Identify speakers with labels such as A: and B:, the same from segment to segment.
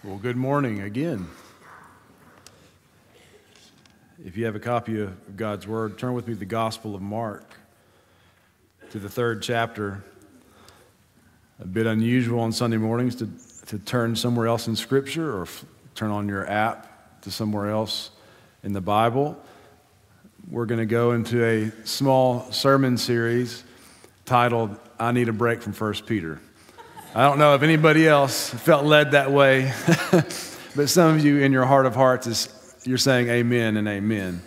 A: Well, good morning again. If you have a copy of God's Word, turn with me to the Gospel of Mark, to the 3rd chapter. A bit unusual on Sunday mornings to turn somewhere else in Scripture or turn on your app to somewhere else in the Bible. We're going to go into a small sermon series titled, I Need a Break from 1 Peter. I don't know if anybody else felt led that way, but some of you in your heart of hearts, you're saying amen and amen.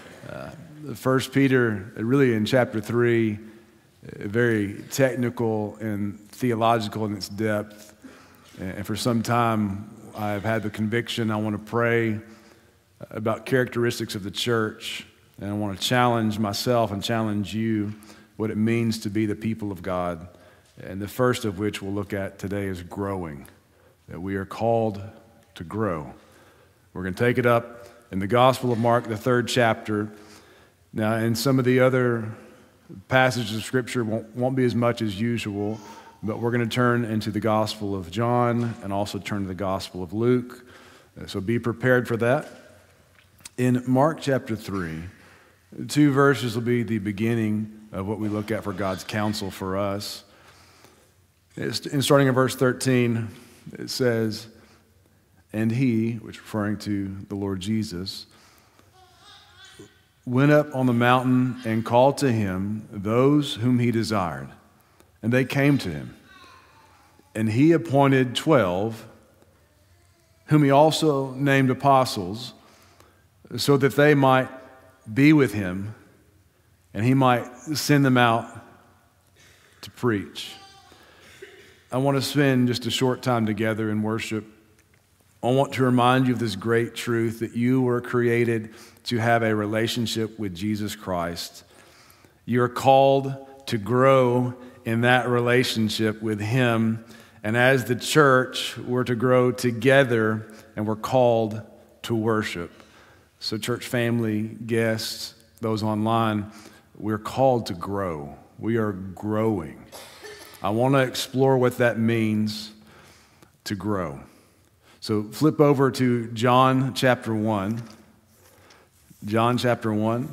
A: 1 Peter, really in chapter 3, very technical and theological in its depth. And for some time, I've had the conviction I want to pray about characteristics of the church. And I want to challenge myself and challenge you what it means to be the people of God. And the first of which we'll look at today is growing, that we are called to grow. We're going to take it up in the Gospel of Mark, the 3rd chapter. Now, in some of the other passages of Scripture won't be as much as usual, but we're going to turn into the Gospel of John and also turn to the Gospel of Luke. So be prepared for that. In Mark chapter 3, 2 verses will be the beginning of what we look at for God's counsel for us. And starting in verse 13, it says, "And he," which is referring to the Lord Jesus, "went up on the mountain and called to him those whom he desired. And they came to him. And he appointed 12, whom he also named apostles, so that they might be with him, and he might send them out to preach." I want to spend just a short time together in worship. I want to remind you of this great truth that you were created to have a relationship with Jesus Christ. You are called to grow in that relationship with him. And as the church, we're to grow together and we're called to worship. So church family, guests, those online, we're called to grow. We are growing. I want to explore what that means to grow. So flip over to John chapter 1. John chapter 1.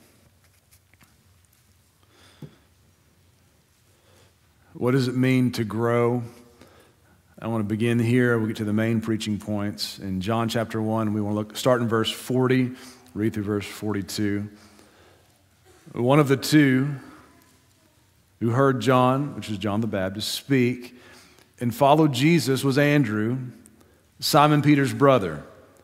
A: What does it mean to grow? I want to begin here. We'll get to the main preaching points. In John chapter 1, we want to start in verse 40, read through verse 42. One of the two who heard John, which is John the Baptist, speak and followed Jesus was Andrew, Simon Peter's brother.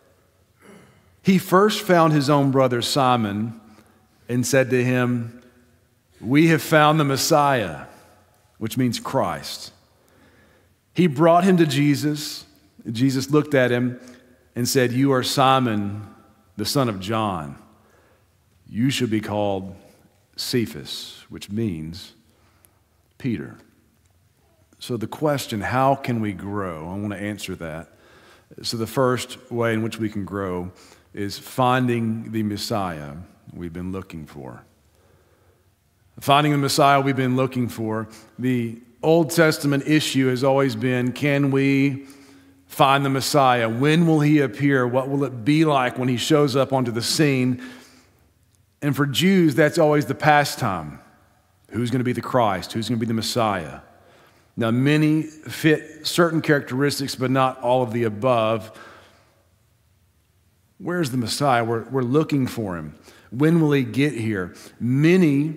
A: He first found his own brother Simon and said to him, "We have found the Messiah," which means Christ. He brought him to Jesus. Jesus looked at him and said, "You are Simon, the son of John. You should be called Cephas," which means Peter. So the question, how can we grow? I want to answer that. So the first way in which we can grow is finding the Messiah we've been looking for. Finding the Messiah we've been looking for. The Old Testament issue has always been, can we find the Messiah? When will he appear? What will it be like when he shows up onto the scene? And for Jews, that's always the pastime. Who's going to be the Christ? Who's going to be the Messiah? Now, many fit certain characteristics, but not all of the above. Where's the Messiah? We're looking for him. When will he get here? Many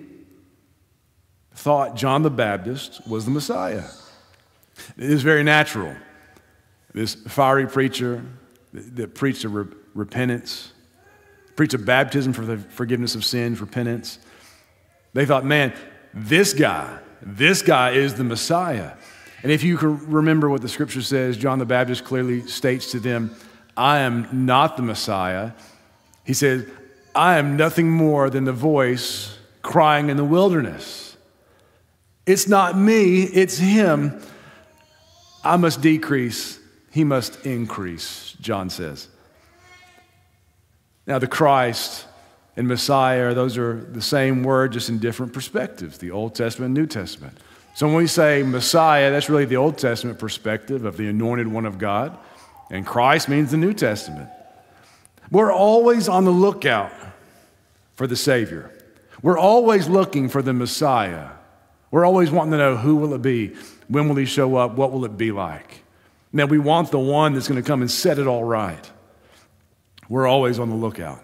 A: thought John the Baptist was the Messiah. It is very natural. This fiery preacher that preached a repentance, preached a baptism for the forgiveness of sins, repentance. They thought, man, this guy is the Messiah. And if you can remember what the scripture says, John the Baptist clearly states to them, "I am not the Messiah." He says, "I am nothing more than the voice crying in the wilderness." It's not me, it's him. I must decrease, he must increase, John says. Now the Christ and Messiah, those are the same word, just in different perspectives, the Old Testament and New Testament. So when we say Messiah, that's really the Old Testament perspective of the anointed one of God. And Christ means the New Testament. We're always on the lookout for the Savior. We're always looking for the Messiah. We're always wanting to know, who will it be? When will he show up? What will it be like? Now, we want the one that's going to come and set it all right. We're always on the lookout.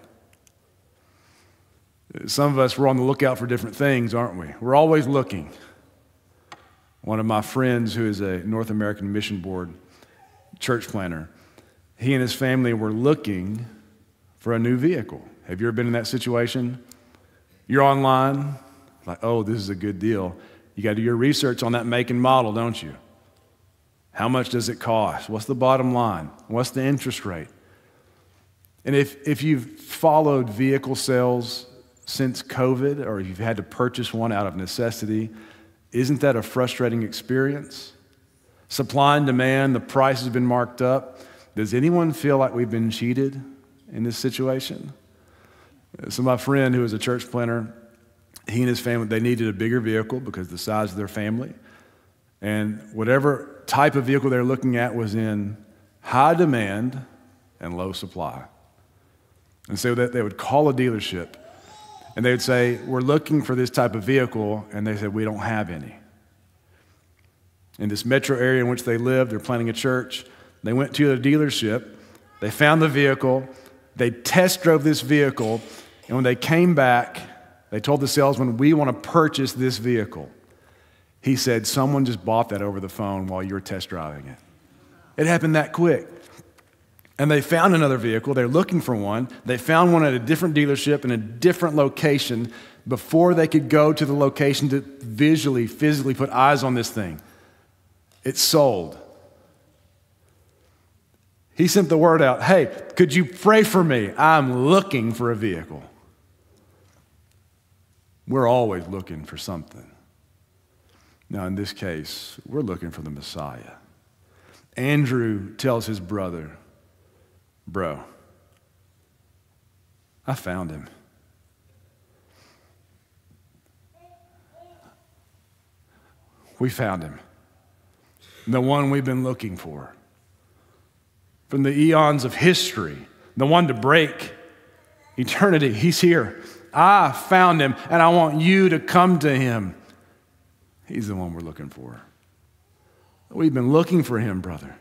A: Some of us, we're on the lookout for different things, aren't we? We're always looking. One of my friends who is a North American Mission Board church planner, he and his family were looking for a new vehicle. Have you ever been in that situation? You're online, like, oh, this is a good deal. You got to do your research on that make and model, don't you? How much does it cost? What's the bottom line? What's the interest rate? And if you've followed vehicle sales since COVID, or you've had to purchase one out of necessity, isn't that a frustrating experience? Supply and demand, the price has been marked up. Does anyone feel like we've been cheated in this situation? So my friend who is a church planner, he and his family, they needed a bigger vehicle because of the size of their family. And whatever type of vehicle they're looking at was in high demand and low supply. And so that they would call a dealership and they would say, we're looking for this type of vehicle, and they said, we don't have any. In this metro area in which they lived, they're planning a church. They went to a dealership, they found the vehicle, they test drove this vehicle, and when they came back, they told the salesman, we want to purchase this vehicle. He said, someone just bought that over the phone while you were test driving it. It happened that quick. And they found another vehicle. They're looking for one. They found one at a different dealership in a different location before they could go to the location to visually, physically put eyes on this thing. It's sold. He sent the word out, hey, could you pray for me? I'm looking for a vehicle. We're always looking for something. Now, in this case, we're looking for the Messiah. Andrew tells his brother, bro, I found him. We found him. The one we've been looking for. From the eons of history, the one to break eternity, he's here. I found him, and I want you to come to him. He's the one we're looking for. We've been looking for him, brother.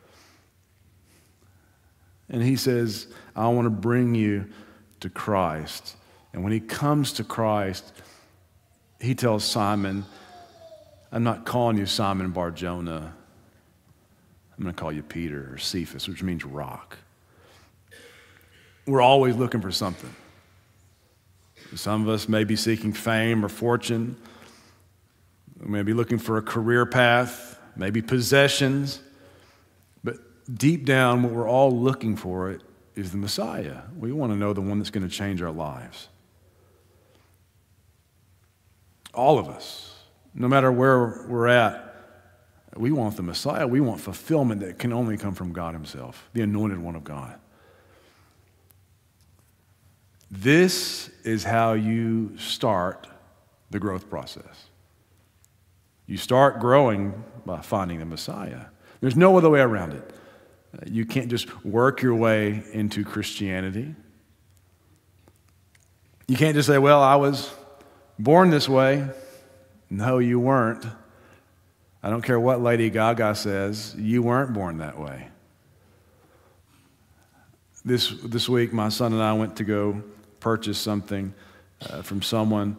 A: And he says, I want to bring you to Christ. And when he comes to Christ, he tells Simon, I'm not calling you Simon Bar-Jonah. I'm going to call you Peter or Cephas, which means rock. We're always looking for something. Some of us may be seeking fame or fortune. We may be looking for a career path, maybe possessions. But deep down, what we're all looking for is the Messiah. We want to know the one that's going to change our lives. All of us, no matter where we're at, we want the Messiah. We want fulfillment that can only come from God himself, the anointed one of God. This is how you start the growth process. You start growing by finding the Messiah. There's no other way around it. You can't just work your way into Christianity. You can't just say, well, I was born this way. No, you weren't. I don't care what Lady Gaga says, you weren't born that way. This week, my son and I went to go purchase something from someone,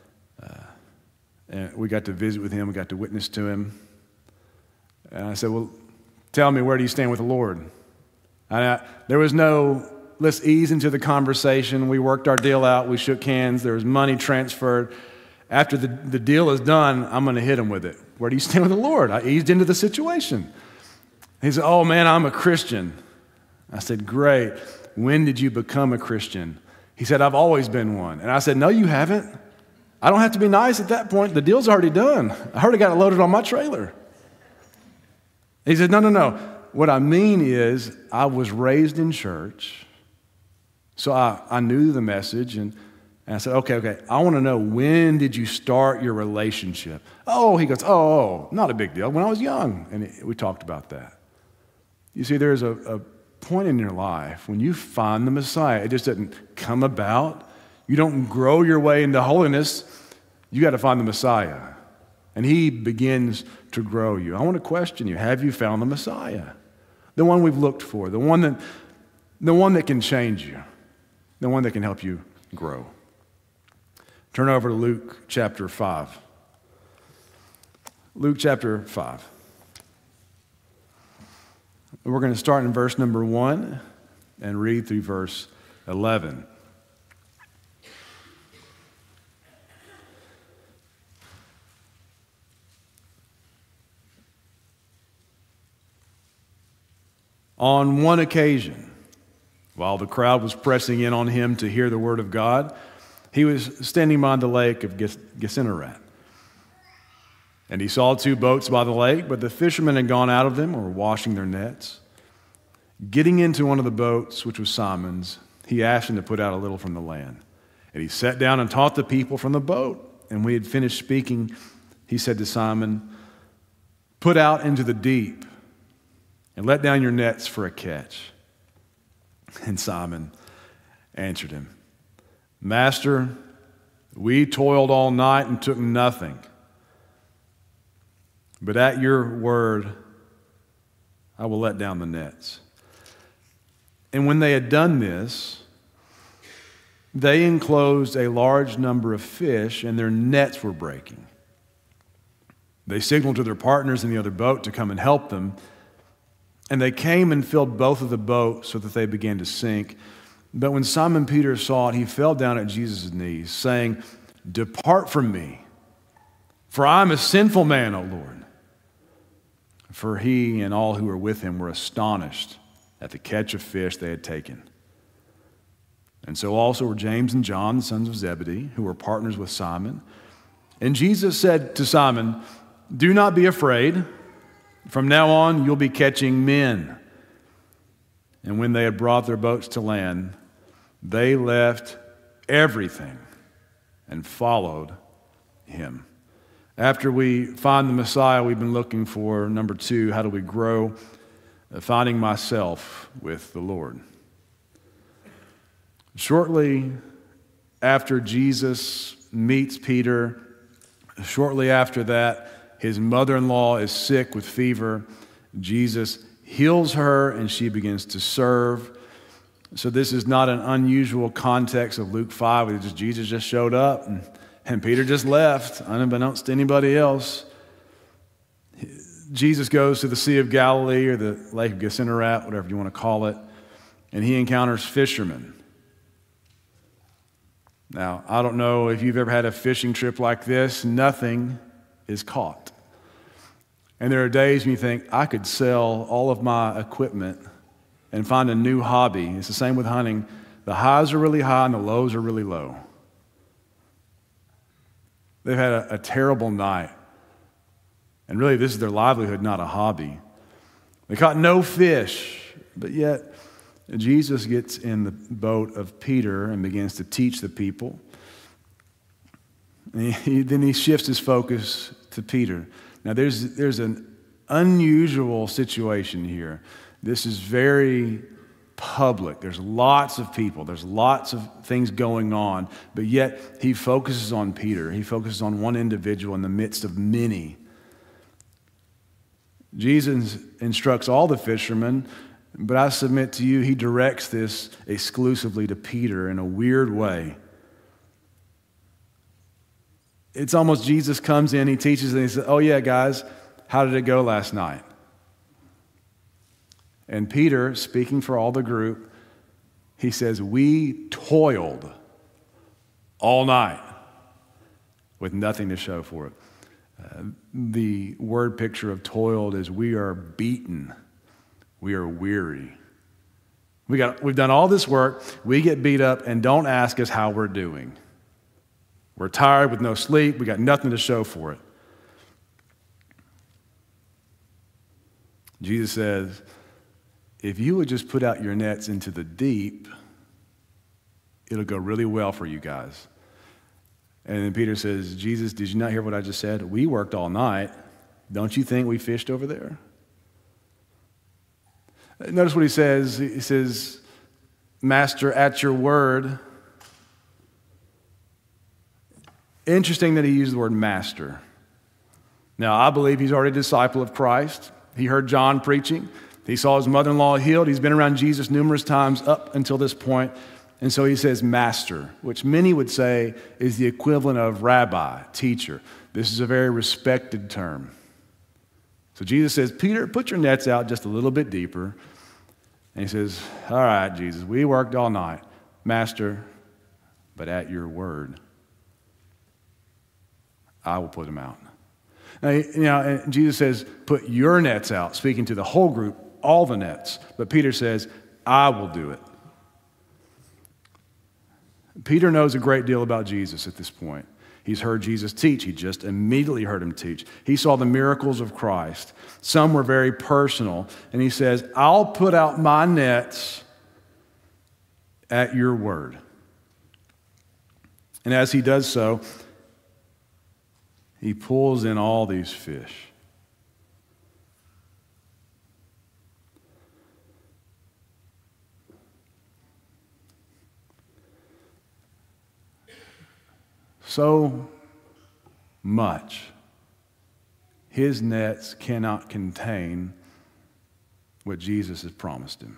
A: and we got to visit with him, we got to witness to him. And I said, well, tell me, where do you stand with the Lord? And there was no, let's ease into the conversation. We worked our deal out, we shook hands, there was money transferred. After the deal is done, I'm going to hit him with it. Where do you stand with the Lord? I eased into the situation. He said, oh man, I'm a Christian. I said, great. When did you become a Christian? He said, I've always been one. And I said, no, you haven't. I don't have to be nice at that point. The deal's already done. I already got it loaded on my trailer. He said, no. What I mean is I was raised in church, so I knew the message, and I said, okay, I want to know, when did you start your relationship? Oh, he goes, not a big deal. When I was young. And we talked about that. You see, there's a point in your life when you find the Messiah. It just doesn't come about. You don't grow your way into holiness. You got to find the Messiah. And he begins to grow you. I want to question you. Have you found the Messiah? The one we've looked for, the one that can change you, the one that can help you grow. Turn over to Luke chapter 5. Luke chapter 5. We're going to start in verse number 1 and read through verse 11. On one occasion, while the crowd was pressing in on him to hear the word of God, he was standing by the lake of Gennesaret. And he saw 2 boats by the lake, but the fishermen had gone out of them and were washing their nets. Getting into one of the boats, which was Simon's, he asked him to put out a little from the land. And he sat down and taught the people from the boat. And when he had finished speaking, he said to Simon, "Put out into the deep and let down your nets for a catch." And Simon answered him, "Master, we toiled all night and took nothing. But at your word, I will let down the nets." And when they had done this, they enclosed a large number of fish, and their nets were breaking. They signaled to their partners in the other boat to come and help them. And they came and filled both of the boats so that they began to sink. But when Simon Peter saw it, he fell down at Jesus' knees, saying, "Depart from me, for I am a sinful man, O Lord." For he and all who were with him were astonished at the catch of fish they had taken. And so also were James and John, the sons of Zebedee, who were partners with Simon. And Jesus said to Simon, "Do not be afraid. From now on, you'll be catching men." And when they had brought their boats to land, they left everything and followed him. After we find the Messiah we've been looking for, number 2, how do we grow? Finding myself with the Lord. Shortly after Jesus meets Peter, shortly after that, his mother-in-law is sick with fever. Jesus heals her, and she begins to serve. So this is not an unusual context of Luke 5. Jesus just showed up, and Peter just left, unbeknownst to anybody else. Jesus goes to the Sea of Galilee, or the Lake of Gennesaret, whatever you want to call it, and he encounters fishermen. Now, I don't know if you've ever had a fishing trip like this. Nothing is caught. And there are days when you think, I could sell all of my equipment and find a new hobby. It's the same with hunting. The highs are really high and the lows are really low. They've had a terrible night. And really, this is their livelihood, not a hobby. They caught no fish, but yet Jesus gets in the boat of Peter and begins to teach the people. And then he shifts his focus to Peter. Now, there's an unusual situation here. This is very public. There's lots of people. There's lots of things going on. But yet, he focuses on Peter. He focuses on one individual in the midst of many. Jesus instructs all the fishermen, but I submit to you, he directs this exclusively to Peter in a weird way. It's almost Jesus comes in, he teaches, and he says, "Oh yeah, guys, how did it go last night?" And Peter, speaking for all the group, he says, "We toiled all night with nothing to show for it." The word picture of toiled is we are beaten, we are weary. We've done all this work, we get beat up, and don't ask us how we're doing. We're tired with no sleep, we got nothing to show for it. Jesus says, if you would just put out your nets into the deep, it'll go really well for you guys. And then Peter says, "Jesus, did you not hear what I just said? We worked all night. Don't you think we fished over there?" Notice what he says. He says, Master, at your word. Interesting that he used the word master. Now, I believe he's already a disciple of Christ. He heard John preaching. He saw his mother-in-law healed. He's been around Jesus numerous times up until this point. And so he says master, which many would say is the equivalent of rabbi, teacher. This is a very respected term. So Jesus says, Peter, put your nets out just a little bit deeper. And he says, all right, Jesus, we worked all night. Master, but at your word, I will put them out. Now, and Jesus says, put your nets out, speaking to the whole group, all the nets. But Peter says, I will do it. Peter knows a great deal about Jesus at this point. He's heard Jesus teach. He just immediately heard him teach. He saw the miracles of Christ. Some were very personal. And he says, I'll put out my nets at your word. And as he does so, he pulls in all these fish. So much. His nets cannot contain what Jesus has promised him.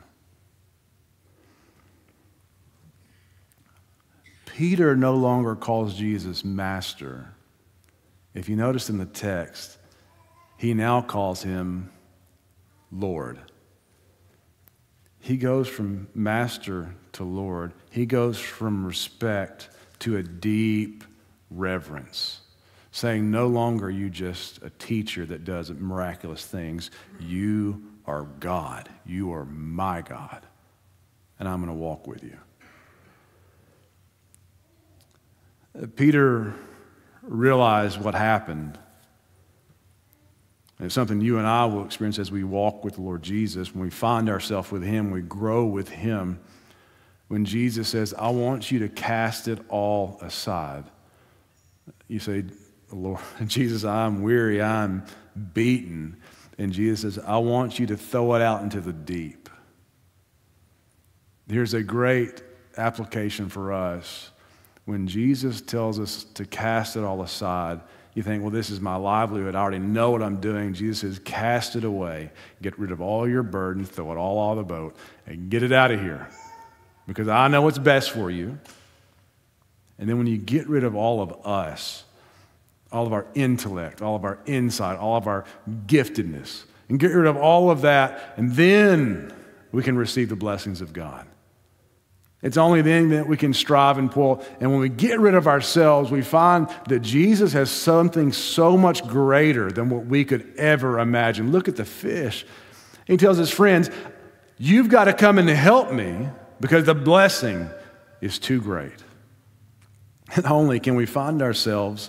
A: Peter no longer calls Jesus master. If you notice in the text, he now calls him Lord. He goes from master to Lord. He goes from respect to a deep reverence, saying, no longer are you just a teacher that does miraculous things. You are God. You are my God. And I'm going to walk with you. Peter realized what happened. And it's something you and I will experience as we walk with the Lord Jesus. When we find ourselves with him, we grow with him. When Jesus says, I want you to cast it all aside. You say, Lord, Jesus, I'm weary, I'm beaten. And Jesus says, I want you to throw it out into the deep. Here's a great application for us. When Jesus tells us to cast it all aside, you think, well, this is my livelihood. I already know what I'm doing. Jesus says, cast it away. Get rid of all your burdens, throw it all out of the boat, and get it out of here. Because I know what's best for you. And then when you get rid of all of us, all of our intellect, all of our insight, all of our giftedness, and get rid of all of that, and then we can receive the blessings of God. It's only then that we can strive and pull. And when we get rid of ourselves, we find that Jesus has something so much greater than what we could ever imagine. Look at the fish. He tells his friends, you've got to come in to help me because the blessing is too great. And only can we find ourselves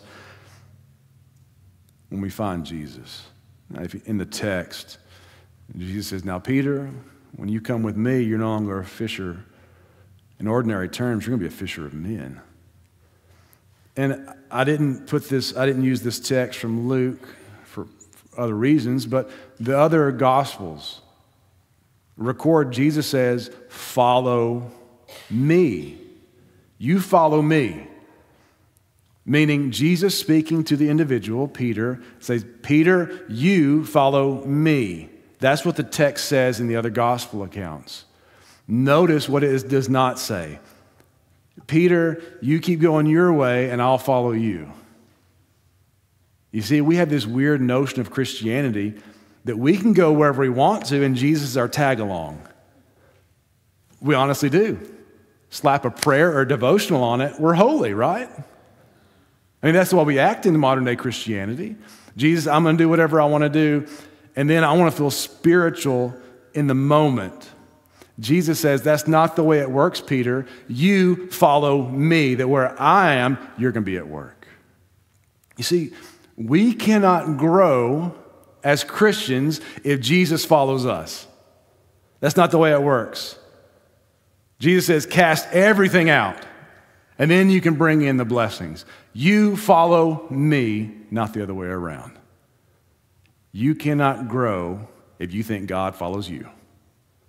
A: when we find Jesus. Now, in the text, Jesus says, now, Peter, when you come with me, you're no longer a fisher. In ordinary terms, you're going to be a fisher of men. And I didn't use this text from Luke for other reasons, but the other Gospels record Jesus says, follow me. You follow me. Meaning Jesus speaking to the individual, Peter, says, Peter, you follow me. That's what the text says in the other gospel accounts. Notice what it does not say. Peter, you keep going your way and I'll follow you. You see, we have this weird notion of Christianity that we can go wherever we want to and Jesus is our tag along. We honestly do. Slap a prayer or a devotional on it, we're holy, right? I mean, that's the way we act in modern day Christianity. Jesus, I'm going to do whatever I want to do, and then I want to feel spiritual in the moment. Jesus says, that's not the way it works, Peter. You follow me, that where I am, you're going to be at work. You see, we cannot grow as Christians if Jesus follows us. That's not the way it works. Jesus says, cast everything out, and then you can bring in the blessings. You follow me, not the other way around. You cannot grow if you think God follows you.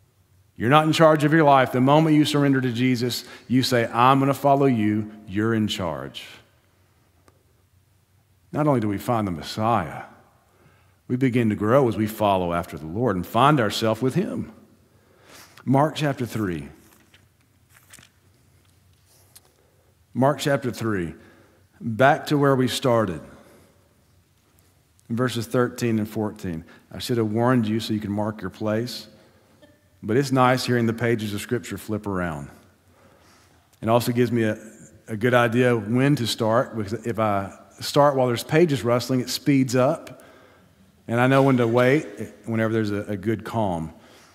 A: You're not in charge of your life. The moment you surrender to Jesus, you say, I'm going to follow you. You're in charge. Not only do we find the Messiah, we begin to grow as we follow after the Lord and find ourselves with him. Mark chapter 3. Mark chapter 3. Back to where we started. In verses 13 and 14. I should have warned you so you can mark your place. But it's nice hearing the pages of Scripture flip around. It also gives me a good idea of when to start, because if I start while there's pages rustling, it speeds up. And I know when to wait whenever there's a good calm.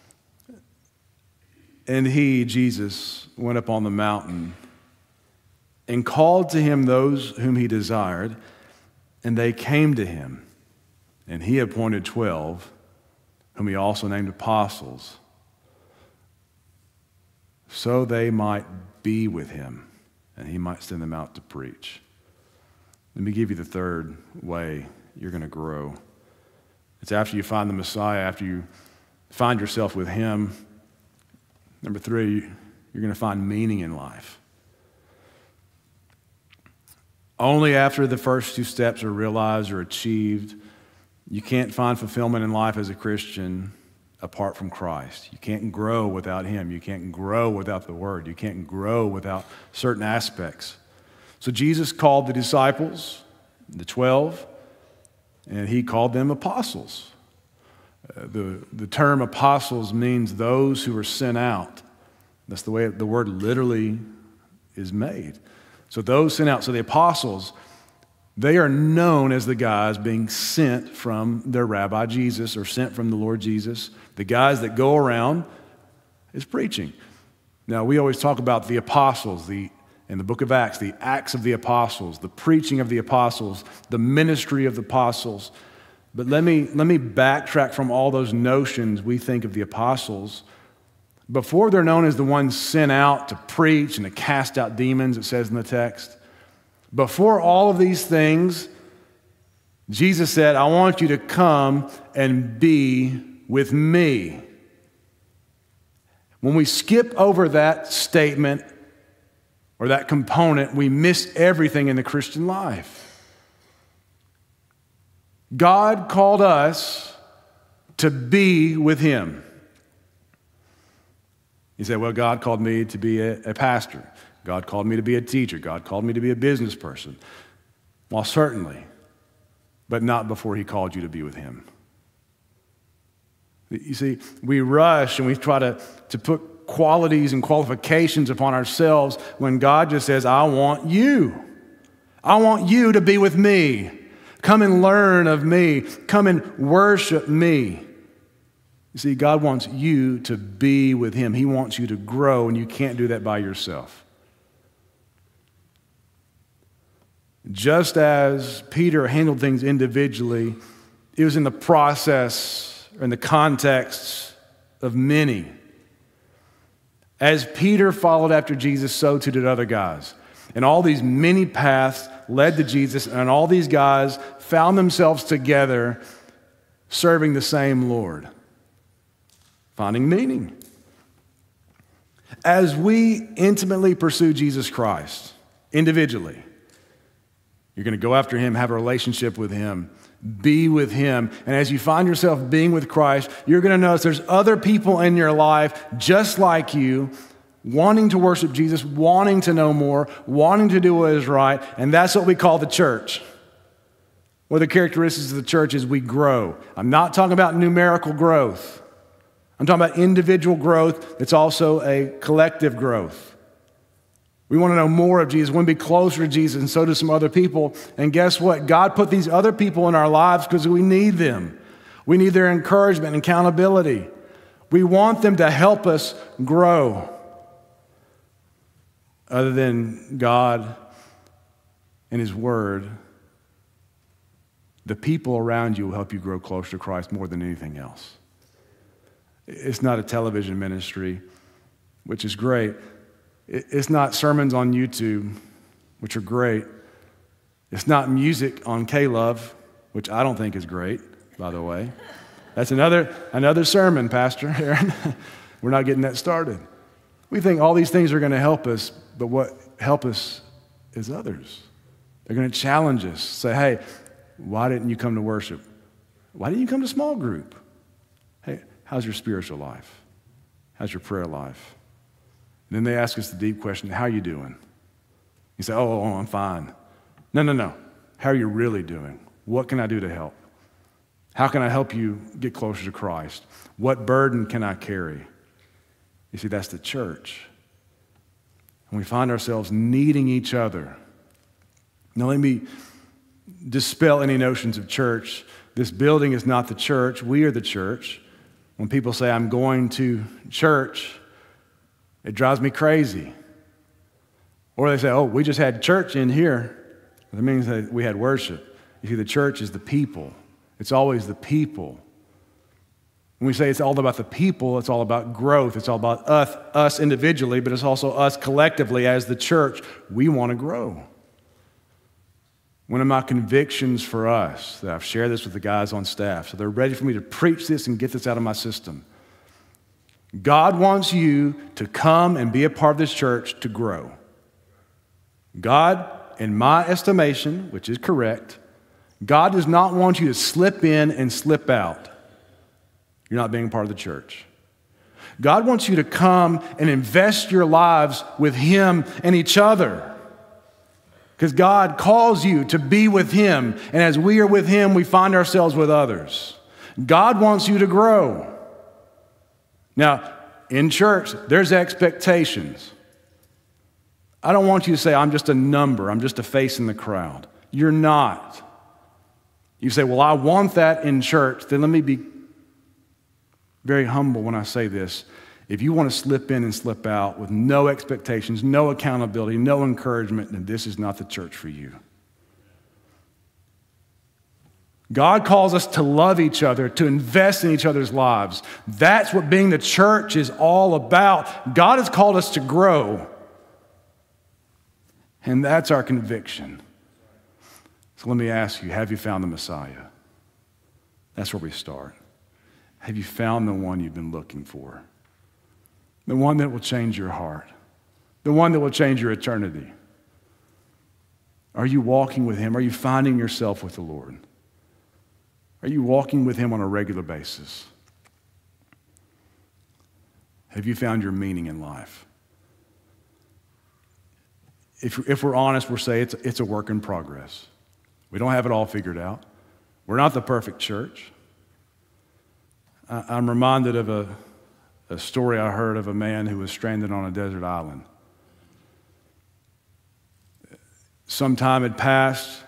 A: And he, Jesus, went up on the mountain and called to him those whom he desired, and they came to him. And he appointed 12, whom he also named apostles, so they might be with him, and he might send them out to preach. Let me give you the third way you're going to grow. It's after you find the Messiah, after you find yourself with him. Number 3, you're going to find meaning in life. Only after the first 2 steps are realized or achieved, you can't find fulfillment in life as a Christian apart from Christ. You can't grow without him. You can't grow without the Word. You can't grow without certain aspects. So Jesus called the disciples, the 12, and he called them apostles. The term apostles means those who are sent out. That's the way the word literally is made. So those sent out. So the apostles, they are known as the guys being sent from their rabbi Jesus, or sent from the Lord Jesus. The guys that go around is preaching. Now, we always talk about the apostles, in the book of Acts, the Acts of the apostles, the preaching of the apostles, the ministry of the apostles. But let me backtrack from all those notions we think of the apostles. Before they're known as the ones sent out to preach and to cast out demons, it says in the text, before all of these things, Jesus said, I want you to come and be with me. When we skip over that statement or that component, we miss everything in the Christian life. God called us to be with him. You say, well, God called me to be a pastor. God called me to be a teacher. God called me to be a business person. Well, certainly, but not before he called you to be with him. You see, we rush and we try to put qualities and qualifications upon ourselves when God just says, I want you. I want you to be with me. Come and learn of me. Come and worship me. You see, God wants you to be with him. He wants you to grow, and you can't do that by yourself. Just as Peter handled things individually, it was in the process, or in the context of many. As Peter followed after Jesus, so too did other guys. And all these many paths led to Jesus, and all these guys found themselves together serving the same Lord, finding meaning. As we intimately pursue Jesus Christ, individually, you're going to go after him, have a relationship with him, be with him. And as you find yourself being with Christ, you're going to notice there's other people in your life just like you, wanting to worship Jesus, wanting to know more, wanting to do what is right. And that's what we call the church. One of the characteristics of the church is we grow. I'm not talking about numerical growth. I'm talking about individual growth. It's also a collective growth. We want to know more of Jesus. We want to be closer to Jesus, and so do some other people. And guess what? God put these other people in our lives because we need them. We need their encouragement and accountability. We want them to help us grow. Other than God and his word, the people around you will help you grow closer to Christ more than anything else. It's not a television ministry, which is great. It's not sermons on YouTube, which are great. It's not music on K-Love, which I don't think is great, by the way. That's another sermon, Pastor Aaron. we're not getting that started. We think all these things are going to help us, but what help us is others. They're going to challenge us, say, hey, why didn't you come to worship? Why didn't you come to small group? Hey, how's your spiritual life? How's your prayer life? And then they ask us the deep question, how are you doing? You say, oh, I'm fine. No. How are you really doing? What can I do to help? How can I help you get closer to Christ? What burden can I carry? You see, that's the church. And we find ourselves needing each other. Now, let me dispel any notions of church. This building is not the church. We are the church. When people say, I'm going to church, it drives me crazy. Or they say, oh, we just had church in here. That means that we had worship. You see, the church is the people. It's always the people. When we say it's all about the people, it's all about growth. It's all about us individually, but it's also us collectively as the church. We want to grow. One of my convictions for us, that I've shared this with the guys on staff, so they're ready for me to preach this and get this out of my system. God wants you to come and be a part of this church to grow. God, in my estimation, which is correct, God does not want you to slip in and slip out. You're not being a part of the church. God wants you to come and invest your lives with Him and each other. Because God calls you to be with Him, and as we are with Him, we find ourselves with others. God wants you to grow. Now, in church, there's expectations. I don't want you to say, I'm just a number, I'm just a face in the crowd. You're not. You say, well, I want that in church. Then let me be very humble when I say this. If you want to slip in and slip out with no expectations, no accountability, no encouragement, then this is not the church for you. God calls us to love each other, to invest in each other's lives. That's what being the church is all about. God has called us to grow. And that's our conviction. So let me ask you, have you found the Messiah? That's where we start. Have you found the one you've been looking for? The one that will change your heart. The one that will change your eternity. Are you walking with Him? Are you finding yourself with the Lord? Are you walking with Him on a regular basis? Have you found your meaning in life? If we're honest, we'll say it's a work in progress. We don't have it all figured out. We're not the perfect church. I'm reminded of a story I heard of a man who was stranded on a desert island. Some time had passed,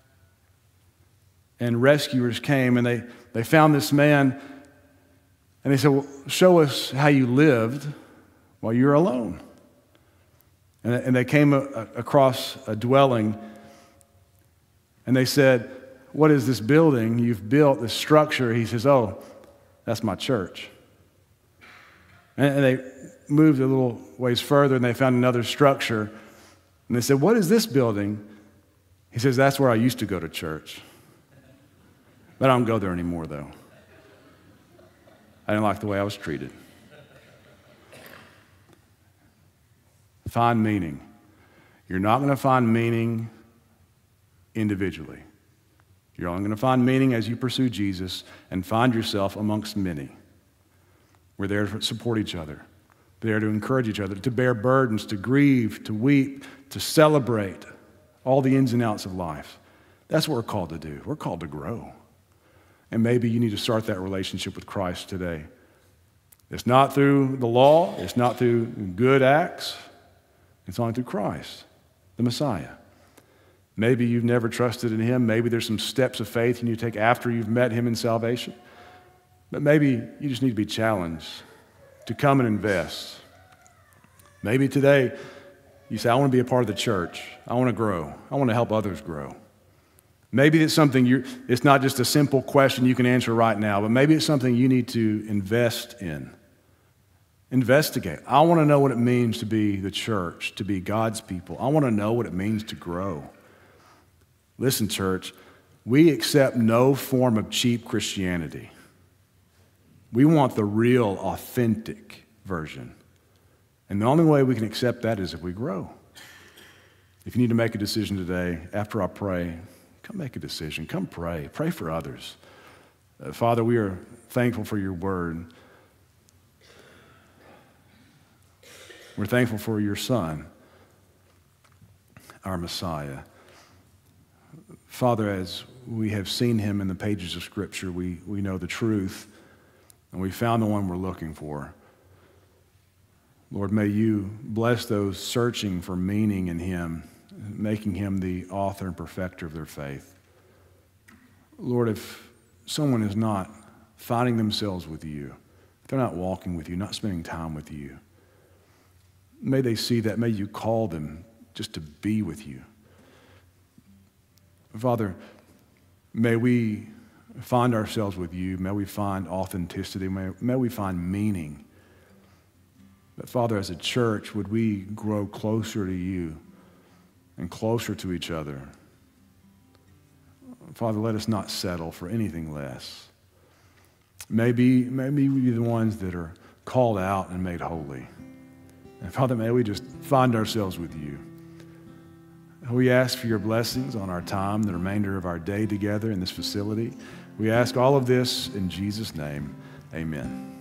A: and rescuers came, and they found this man, and they said, well, show us how you lived while you were alone. And they came across a dwelling, and they said, what is this building you've built, this structure? He says, oh, that's my church. And they moved a little ways further, and they found another structure. And they said, what is this building? He says, that's where I used to go to church. But I don't go there anymore, though. I didn't like the way I was treated. Find meaning. You're not going to find meaning individually. You're only going to find meaning as you pursue Jesus and find yourself amongst many. We're there to support each other. We're there to encourage each other, to bear burdens, to grieve, to weep, to celebrate all the ins and outs of life. That's what we're called to do. We're called to grow. And maybe you need to start that relationship with Christ today. It's not through the law. It's not through good acts. It's only through Christ, the Messiah. Maybe you've never trusted in Him. Maybe there's some steps of faith you need to take after you've met Him in salvation. But maybe you just need to be challenged to come and invest. Maybe today you say, I want to be a part of the church. I want to grow. I want to help others grow. Maybe it's something it's not just a simple question you can answer right now, but maybe it's something you need to invest in. Investigate. I want to know what it means to be the church, to be God's people. I want to know what it means to grow. Listen, church, we accept no form of cheap Christianity. We want the real, authentic version. And the only way we can accept that is if we grow. If you need to make a decision today, after I pray, come make a decision. Come pray. Pray for others. Father, we are thankful for your word. We're thankful for your Son, our Messiah. Father, as we have seen him in the pages of Scripture, we know the truth, and we found the one we're looking for. Lord, may you bless those searching for meaning in him, making him the author and perfecter of their faith. Lord, if someone is not finding themselves with you, if they're not walking with you, not spending time with you, may they see that. May you call them just to be with you. Father, may we find ourselves with you. May we find authenticity. May we find meaning. But Father, as a church, would we grow closer to you and closer to each other? Father, let us not settle for anything less. Maybe we be the ones that are called out and made holy. And Father, may we just find ourselves with you. We ask for your blessings on our time, the remainder of our day together in this facility. We ask all of this in Jesus' name. Amen.